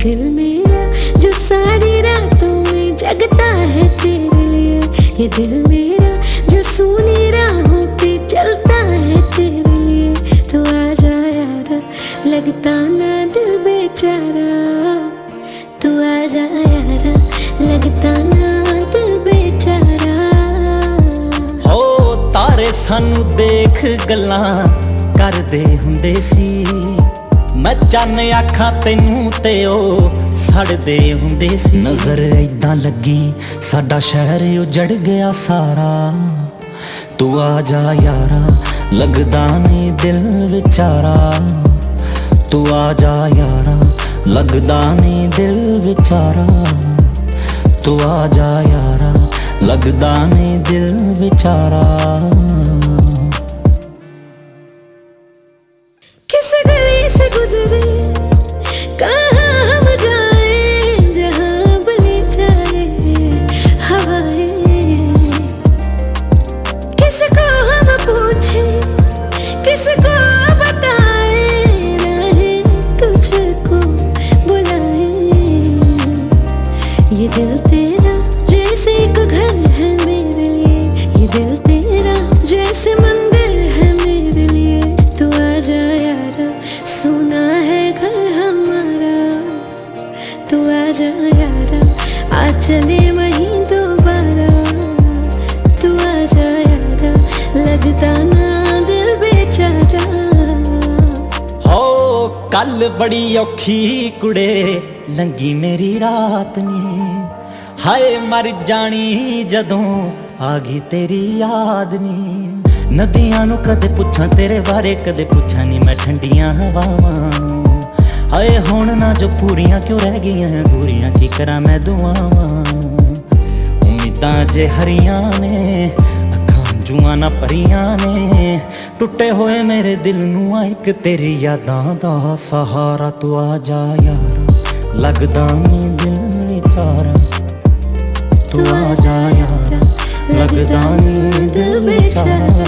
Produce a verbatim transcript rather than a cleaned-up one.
दिल मेरा जो सारी रातों में जगता है तेरे लिए, ये दिल मेरा जो सूनी राहों पे चलता है तेरे लिए। तो आजा यारा लगता ना दिल बेचारा, तू आजा यारा लगता ना दिल बेचारा। हो तारे सानू देख गल्लां करदे हुंदे सी, मैं चन्न आखां तैनू ते ओ सड़दे हुंदे सी। नजर ऐदां लगी साडा शहर उजड़ गया सारा, तू आजा यारा लगदा नी दिल बेचारा। तू आजा यारा लगदा नी दिल बेचारा, तू आजा यारा लगदा नी दिल बेचारा। किस गली से गुजरे कहाँ हम जाए, जहाँ बले जाए हवाएं। किसको हम पूछे किसको बताए, राहें तुझको बुलाए। ये दिल तेरा जैसे एक घर है मेरे लिए, ये दिल तेरा जैसे मंदिर है मेरे लिए। तू आजा यारा सुना है घर हमारा, तू आजा यारा आ चले वहीं दोबारा। तू आजा यारा लगता ना दिल बेचारा। हो कल बड़ी औखी कुड़े लंगी मेरी रात नी, हाय मर जानी जदों आ गई तेरी याद नी। नदियां नू कदे पुछां तेरे बारे कदे पुछां नी मैं ठंडियां हवावां। हाय हुण ना जो पूरियां क्यों रह गईयां अधूरियां, की करां मैं दुआवां। उम्मीदां जे हरियां ने अखां जुआं ना भरियां ने, टुटे होए मेरे दिल नू आ इक तेरी यादां दा सहारा। तू आजा यारा लगदा नी दिल बेचारा, तू आजा यारा लगदा नी दिल बेचारा।